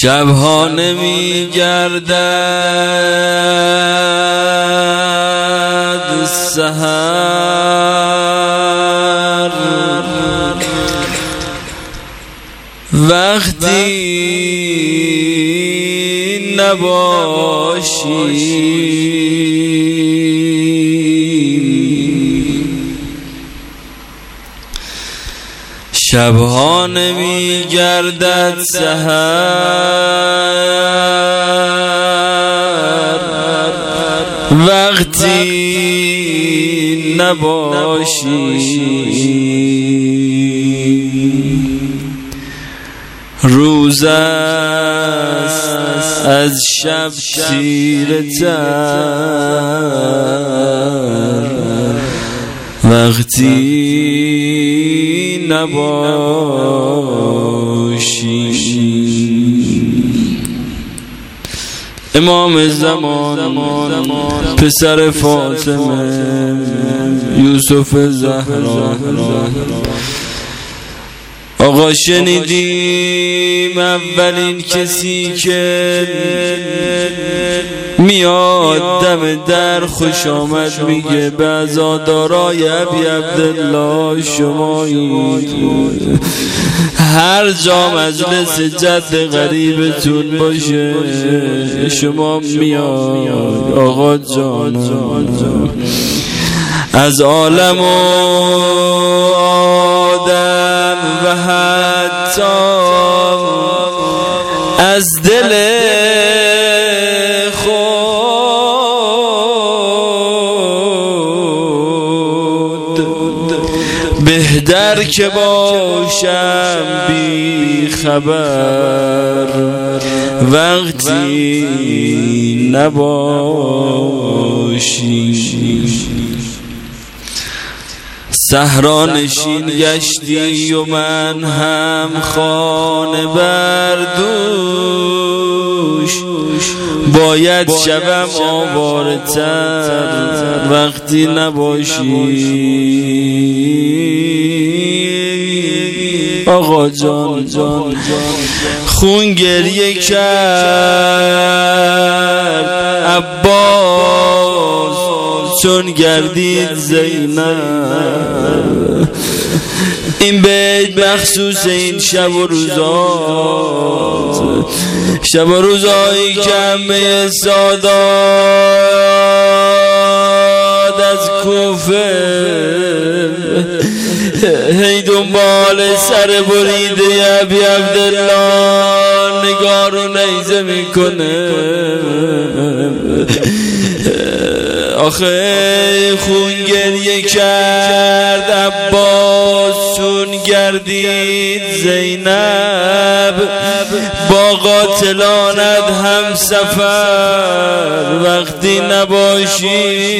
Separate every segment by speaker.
Speaker 1: شبها نمی گردد سحر وقتی نباشی شبها نمی گردد سحر وقتی نباشی روز است از شب تیره تر وقتی نباشی امام زمان پسر فاطمه یوسف زهرا آقا شنیدیم اولین کسی که میاد دم در خوش آمد میگه به عزادارای ابی عبدالله شمایید هر جا مجلس جد غریبتون باشه شما میاد آقا جان از عالم و آدم و حتی از دل خود بهتر که باشم بی خبر وقتی نباشی صحرا نشین گشتی و من هم خانه بردوش باید شبم آواره تر وقتی نباشی آقا جان خون گریه کرد عباس چون گردید زینب این بیت مخصوص این شب و روزات شب و روزایی که همه سادات از کوفه هی دنبال سر بریده ابی عبدالله نگار و نیزه میکنه آخه خون گریه کرد عباس چون گردید زینب با قاتلانت هم سفر وقتی نباشی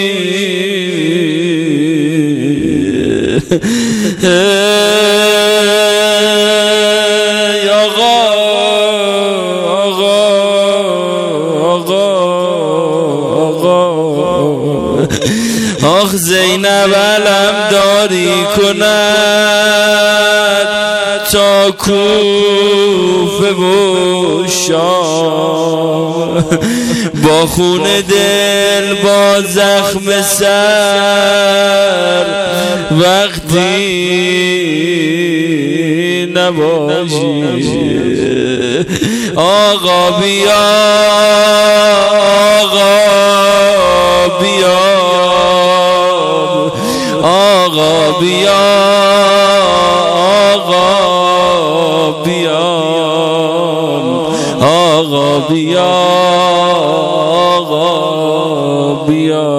Speaker 1: آخ زینب علمداری کند تا کوفه و شام با خون دل با زخم سر وقتی نباشی آقا بیا آقا بیا آقا بیا آقا بیا آقا بیا آقا بیا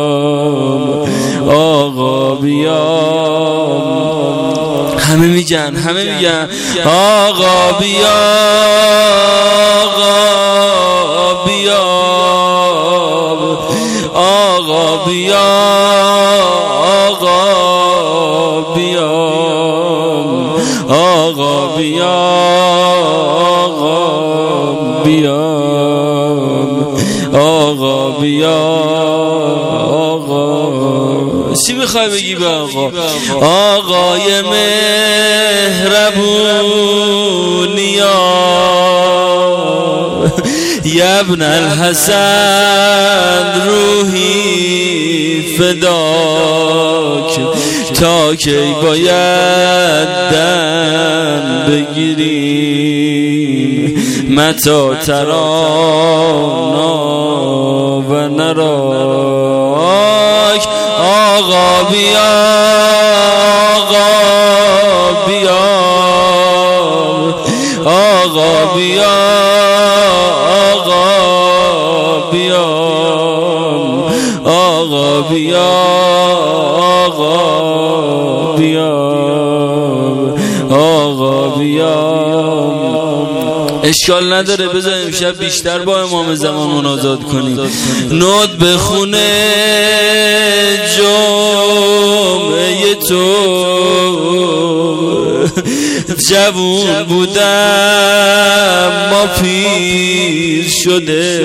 Speaker 1: آقا بیا همه میگن آقا بیا آقا بیا آقا بیا آقا بیا آقا بیا آقا چی میخوای بگی به آقا آقای مهربونیا یا ابن الحسن روحی فداک، تا کی باید دم بگیریم متا ترانا و نراک. آقا بیا آقا بیا آقا بیا آقا بیا آقا بیا آقا بیا. اشکال نداره، بذار امشب بیشتر با امام زمان مناجات کنیم. نود به خونه جمعه تو جوون بودم ما پیر شده،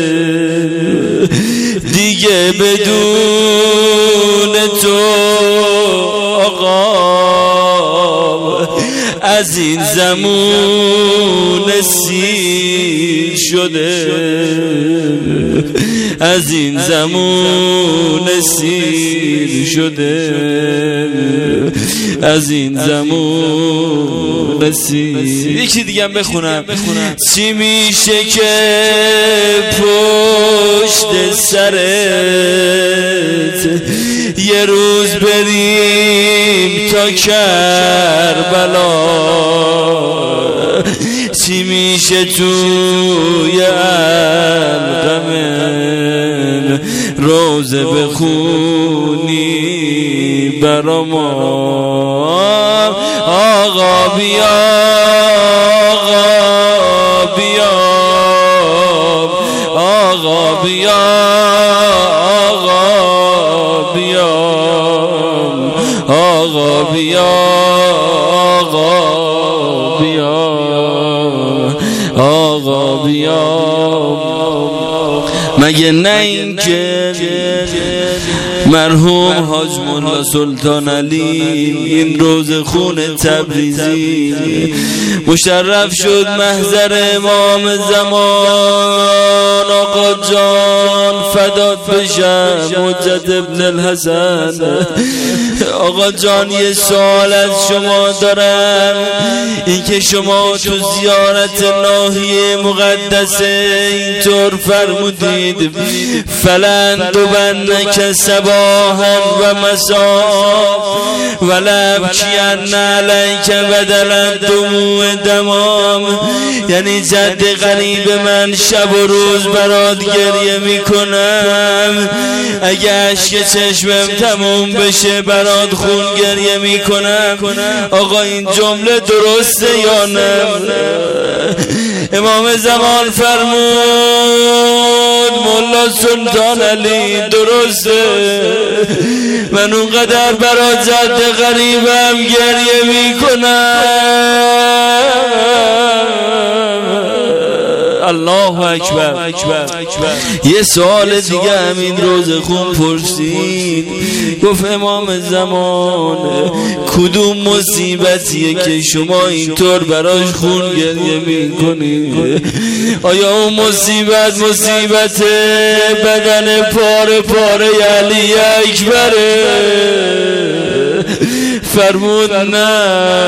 Speaker 1: دیگه بدون تو آقا از این زمون سیر شده، از این زمون سیر شده، از این زمون سیر. یکی دیگه هم بخونم. چی میشه که پشت سرت یه روز بریم تا کربلا، چی میشه توی القمه روزه بخونی برا ما. آقا بیا آقا بیا آقا بیا آقا بیا آقا بیا آقا بیا آقا بیا. مگه نه این که مرحوم حاج مولا سلطان علی این روز خون تبریزی مشرف شد محضر امام زمان. آقا جان فدات بشم حجت ابن الحسن. آقا جان یه سوال از شما دارم، این که شما تو زیارت ناحیه مقدسه اینطور فرمودید فلند و بنک صباحا و مساء ولم کین علیک بدل دموع دمام، یعنی جد غریب من شب و روز برات گریه میکنم، اگه عشق چشمم تموم بشه برات خون گریه میکنم. آقا این جمله درسته یا نه؟ امام زمان فرمود مولا سلطان علی درسته، من اونقدر برای جد غریبم گریه میکنم. الله اکبر. یه سوال دیگه همین روز خون پرسید، گفت امام زمان کدوم مصیبتیه که شما اینطور براش خون گریه میکنید؟ آیا اون مصیبت بدن پاره پاره علی اکبره؟ فرمود نه،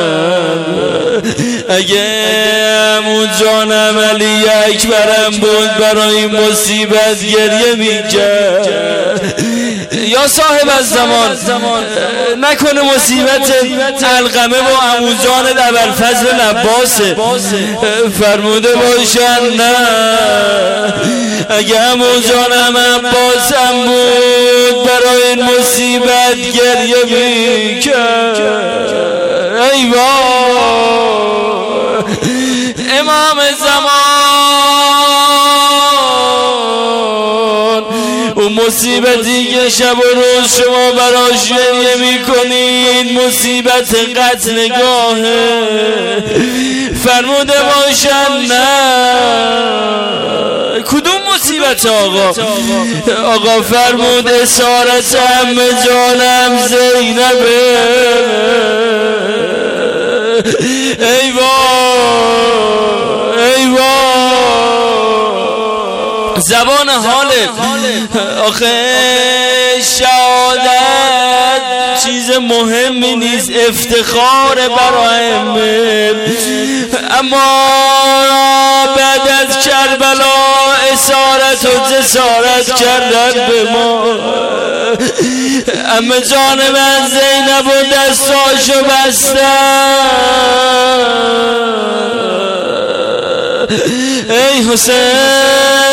Speaker 1: اگه همون جانم علی اکبرم بود برای مصیبت گریه میکرد. یا صاحب از زمان نکنه مصیبت القمه و عموزان ابوالفضل عباسه؟ فرموده باشن نه، اگه عموزانم عباسم بود برای این مصیبت گریه میکرد. ای وای امام زمان، اون مصیبتی که شب و روز شما براش گریه میکنید مصیبت قتل نگاهه. فرموده باشن نه، کدوم مصیبت آقا فرمود اسارت عمه جانم زینبه. ای وای ای وای زبان حاله. آخه شهادت چیز مهمی نیست، افتخار برای اما بعد از کربلا اسارت و جسارت کردن به ما. اما جان من زینب و دستاشو بستن. ای حسین